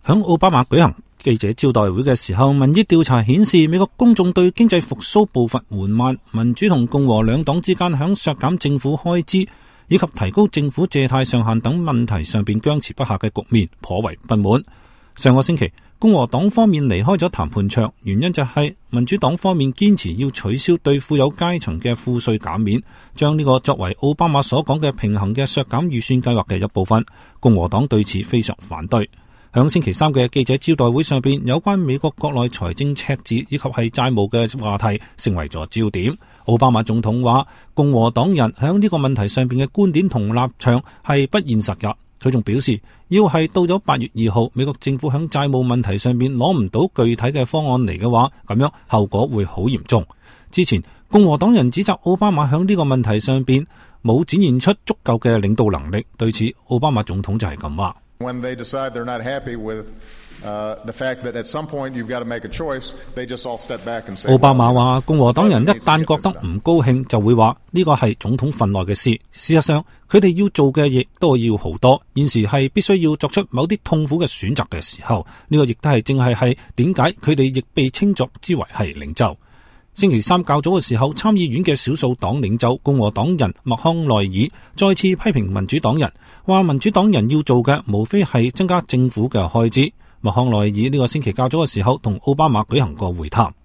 響奧巴馬舉行記者招待會嘅時候，民意調查顯示美國公眾對經濟復甦步伐緩慢、民主同共和兩黨之間響削減政府開支以及提高政府借貸上限等問題上邊僵持不下嘅局面頗為不滿。上個星期共和黨方面離開咗談判桌，原因就係民主黨方面堅持要取消對富有階層嘅賦稅減免，將呢個作為奧巴馬所講嘅平衡嘅削減預算計劃嘅一部分。共和黨對此非常反對。響星期三嘅記者招待會上邊，有關美國國內財政赤字以及係債務嘅話題成為咗焦點。奧巴馬總統話，共和黨人響呢個問題上邊嘅觀點同立場係不現實㗎。佢仲表示，要係到咗8月2號，美國政府響債務問題上邊攞唔到具體嘅方案嚟嘅話，咁樣後果會好嚴重。之前共和黨人指責奧巴馬響呢個問題上邊冇展現出足夠嘅領導能力，對此奧巴馬總統就係咁話。 When they decide they're not happy with the fact that at some point you've got to make a choice, they just all step back and say. 奧巴馬話，共和黨人一旦覺得唔高興，就會話呢個係總統份內嘅事。事實上，佢哋要做嘅亦都要好多。現時係必須要作出某啲痛苦嘅選擇嘅時候，呢個亦都係正係點解佢哋亦被稱作之為係領袖。星期三較早嘅時候，參議院嘅少數黨領袖共和黨人麥康奈爾再次批評民主黨人，話民主黨人要做嘅無非係增加政府嘅開支。麥康奈爾呢個星期較早嘅時候同奧巴馬舉行過會談。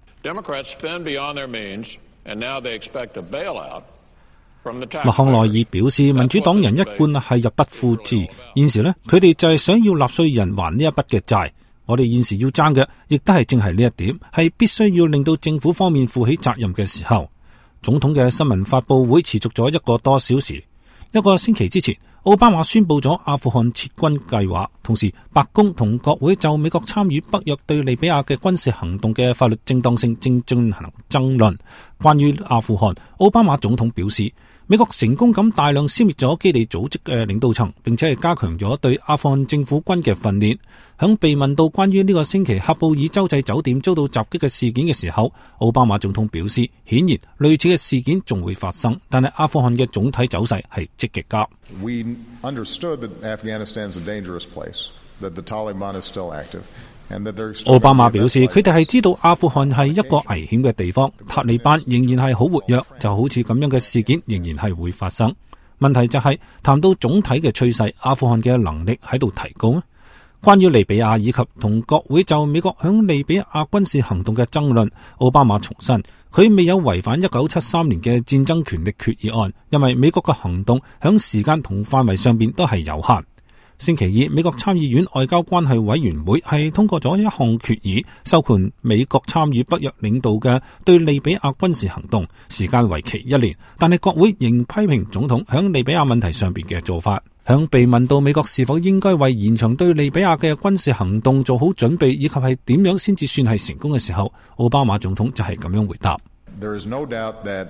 麥康奈爾表示，民主黨人一貫係入不敷支，現時呢，佢哋就係想要納稅人還呢一筆嘅債。我哋現時要爭嘅，亦都係正係呢一點，係必須要令到政府方面負起責任嘅時候。總統嘅新聞發佈會持續咗1個多小時。1個星期之前，奧巴馬宣布咗阿富汗撤軍計劃，同時白宮同國會就美國參與北約對利比亞嘅軍事行動嘅法律正當性正進行爭論。關於阿富汗，奧巴馬總統表示，美國成功咁大量消滅咗基地組織嘅領導層，並且係加強咗對阿富汗政府軍嘅訓練。響被問到關於呢個星期喀布爾州際酒店遭到襲擊嘅事件嘅時候，奧巴馬總統表示，顯然類似嘅事件仲會發生，但係阿富汗嘅總體走勢係積極㗎。 We understood that Afghanistan is a dangerous place, that the Taliban is still active. 奧巴馬表示，佢哋係知道阿富汗係一個危險嘅地方，塔利班仍然係好活躍，就好似咁樣嘅事件仍然係會發生。問題就係談到總體嘅趨勢，阿富汗嘅能力喺度提高咩？關於利比亞以及同國會就美國響利比亞軍事行動嘅爭論，奧巴馬重申佢未有違反1973年嘅戰爭權力決議案，因為美國嘅行動響時間同範圍上邊都係有限。星期二，美國參議院外交關係委員會係通過咗一項決議，授權美國參與北約領導嘅對利比亞軍事行動，時間為期1年。但係國會仍批評總統響利比亞問題上邊嘅做法。響被問到美國是否應該為延長對利比亞嘅軍事行動做好準備，以及係點樣先至算係成功嘅時候，奧巴馬總統就係咁樣回答。 There is no doubt that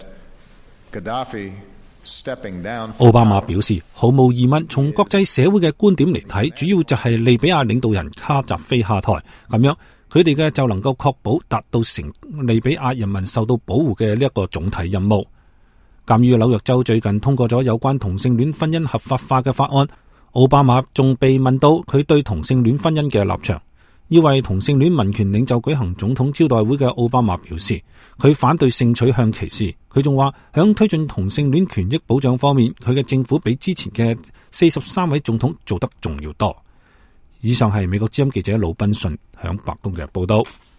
Gaddafi 奧巴馬表示，毫無疑問，從國際社會嘅觀點嚟睇，主要就係利比亞領導人卡扎菲下台，咁樣佢哋嘅就能夠確保達到成利比亞人民受到保護嘅呢一個總體任務。鑒於紐約州最近通過咗有關同性戀婚姻合法化嘅法案，奧巴馬仲被問到佢對同性戀婚姻嘅立場。要為同性戀民權領袖舉行總統招待會嘅奧巴馬表示，佢反對性取向歧視。佢仲話，響推進同性戀權益保障方面，佢嘅政府比之前嘅43位總統做得仲要多。以上係美國之音記者魯賓遜響白宮嘅報道。